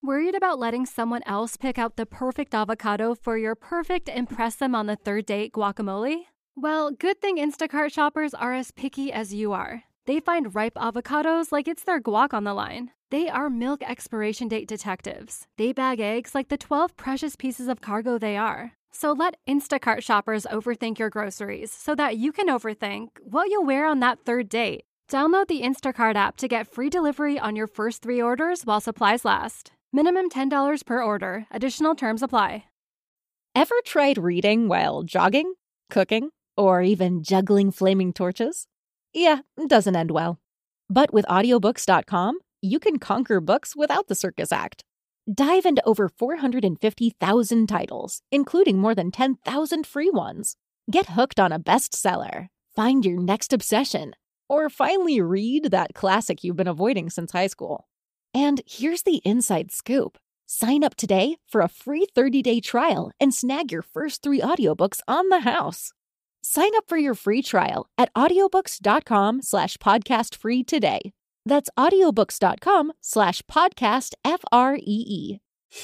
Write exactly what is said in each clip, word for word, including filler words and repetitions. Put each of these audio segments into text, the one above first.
Worried about letting someone else pick out the perfect avocado for your perfect impress them on the third date guacamole? Well, good thing Instacart shoppers are as picky as you are. They find ripe avocados like it's their guac on the line. They are milk expiration date detectives. They bag eggs like the twelve precious pieces of cargo they are. So let Instacart shoppers overthink your groceries so that you can overthink what you'll wear on that third date. Download the Instacart app to get free delivery on your first three orders while supplies last. Minimum ten dollars per order. Additional terms apply. Ever tried reading while jogging, cooking, or even juggling flaming torches? Yeah, it doesn't end well. But with audiobooks dot com, you can conquer books without the circus act. Dive into over four hundred fifty thousand titles, including more than ten thousand free ones. Get hooked on a bestseller, find your next obsession, or finally read that classic you've been avoiding since high school. And here's the inside scoop. Sign up today for a free thirty-day trial and snag your first three audiobooks on the house. Sign up for your free trial at audiobooks dot com slash podcast free today. That's audiobooks dot com slash podcast F R E E.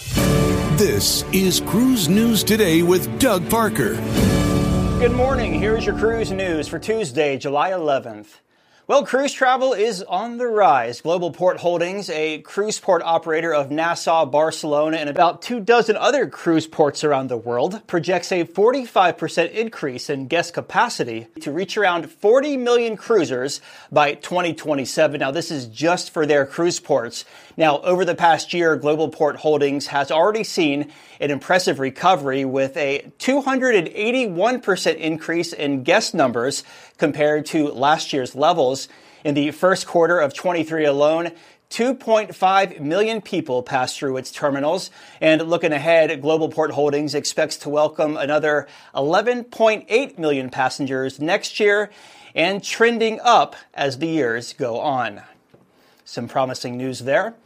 This is Cruise News Today with Doug Parker. Good morning. Here's your cruise news for Tuesday, July eleventh. Well, cruise travel is on the rise. Global Port Holdings, a cruise port operator of Nassau, Barcelona, and about two dozen other cruise ports around the world, projects a forty-five percent increase in guest capacity to reach around forty million cruisers by twenty twenty-seven. Now, this is just for their cruise ports. Now, over the past year, Global Port Holdings has already seen an impressive recovery with a two hundred eighty-one percent increase in guest numbers compared to last year's levels. In the first quarter of twenty-three alone, two point five million people passed through its terminals. And looking ahead, Global Port Holdings expects to welcome another eleven point eight million passengers next year and trending up as the years go on. Some promising news there.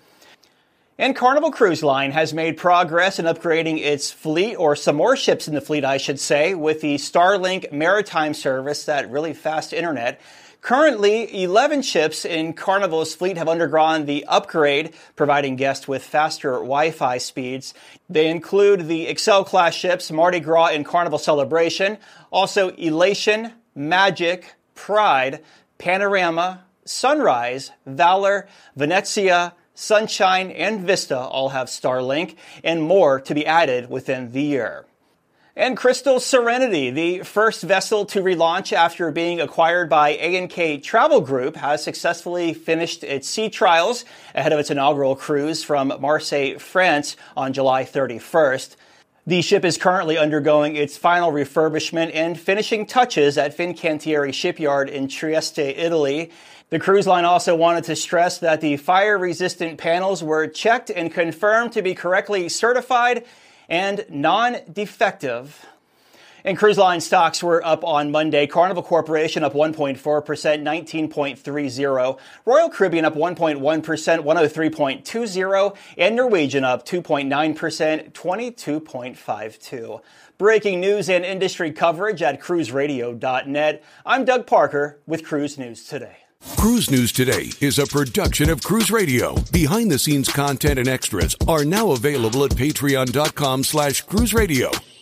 And Carnival Cruise Line has made progress in upgrading its fleet, or some more ships in the fleet, I should say, with the Starlink maritime service, that really fast internet. Currently, eleven ships in Carnival's fleet have undergone the upgrade, providing guests with faster Wi-Fi speeds. They include the Excel-class ships Mardi Gras and Carnival Celebration, also Elation, Magic, Pride, Panorama, Sunrise, Valor, Venezia, Sunshine, and Vista all have Starlink, and more to be added within the year. And Crystal Serenity, the first vessel to relaunch after being acquired by A and K Travel Group, has successfully finished its sea trials ahead of its inaugural cruise from Marseille, France on July thirty-first. The ship is currently undergoing its final refurbishment and finishing touches at Fincantieri Shipyard in Trieste, Italy. The cruise line also wanted to stress that the fire-resistant panels were checked and confirmed to be correctly certified and non-defective. And cruise line stocks were up on Monday. Carnival Corporation up one point four percent, nineteen point three zero. Royal Caribbean up one point one percent, one oh three point two zero. And Norwegian up two point nine percent, twenty-two point five two. Breaking news and industry coverage at cruise radio dot net. I'm Doug Parker with Cruise News Today. Cruise News Today is a production of Cruise Radio. Behind-the-scenes content and extras are now available at patreon dot com slash cruise radio.